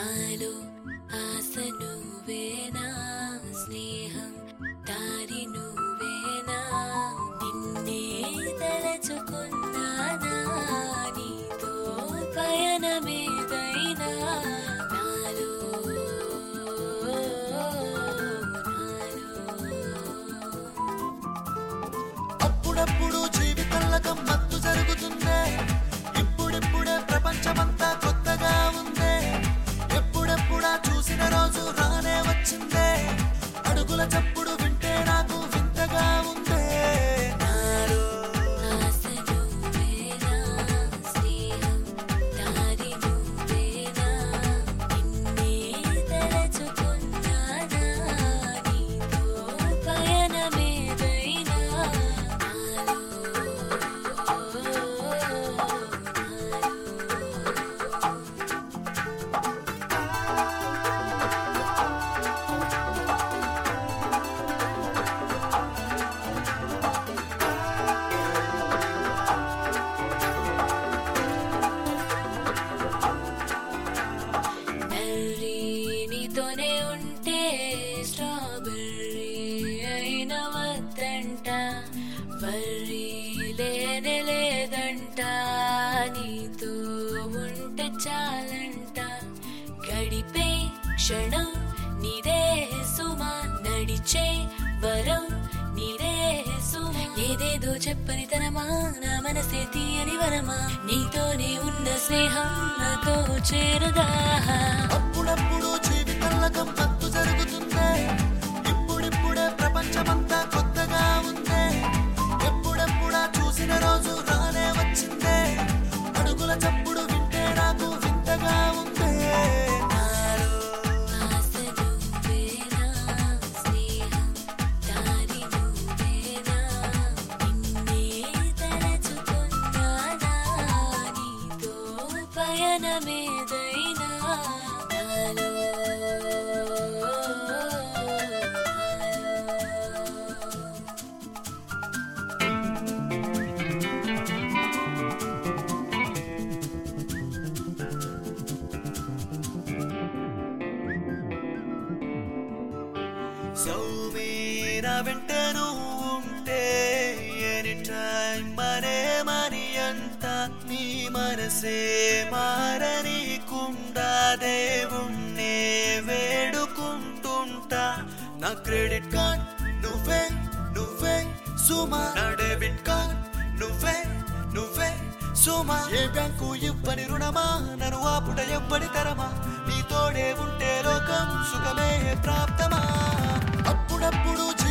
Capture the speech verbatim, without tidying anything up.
నాలో ఆశ నువ్వేనా స్నేహం దారి నువ్వేనా నిన్నే తలచుకున్నానా నీతో పయనమేదైనా నాలో అప్పుడప్పుడు జీవితంలో గమ్మత్తు జరుగుతుందే ఇప్పుడిప్పుడే ప్రపంచమంతా కొత్తగా ఉందే ఎప్పుడెప్పుడా చూసిన రోజు రానే వచ్చిందే అడుగుల చప్పుడు వింటే నాకు వింతగా ఉందే నాలో ఆశ నువ్వేనా స్నేహం దారి నువ్వేనా నిన్నే తలచుకున్నానా నీతో పయనమేదైనా నాలో నల్లి నీతోనే ఉంటే స్ట్రాబెర్రీ అయిన వద్దంట వర్రీ లేనే లేదంట నీతో ఉంటే చాలంట గడిపే క్షణం నీదే సుమా నడిచే వరం నీదే సుమా ఏదేదో చెప్పని తనమా నా మనసే తీయని వరమా నీతోనే ఉన్న స్నేహం నాతో చేరదా అప్పుడప్పుడు జీవితంలో గమ్మత్తు జరుగుతుందే ఇప్పుడిప్పుడే ప్రపంచమంతా కొత్తగా ఉందే ఎప్పుడెప్పుడా చూసిన రోజు రానే వచ్చిందే అడుగుల చప్పుడు వింటే నాకు వింతగా ఉందే నాలో ఆశ నువ్వేనా స్నేహం దారి నువ్వేనా నిన్నే తలచుకున్నానా నీతో పయనమేదైనా నాలో సౌమీరా వెంట నువ్వు ఉంటే ఎనీ టైం మనే మని అంట నీ మనసే మారనీకుండా దేవుణ్ణే వేడుకుంటుంటా నా క్రెడిట్ కార్డ్ నువ్వే నువ్వే సుమా నా డెబిట్ కార్డ్ నువ్వే నువ్వే సుమా ఏ బ్యాంకు ఇవ్వని రుణమా నన్ను ఆపుట ఎవ్వడి తరమా నీ తోడే ఉంటే లోకం సుఖమే ప్రాప్తమా అప్పుడప్పుడు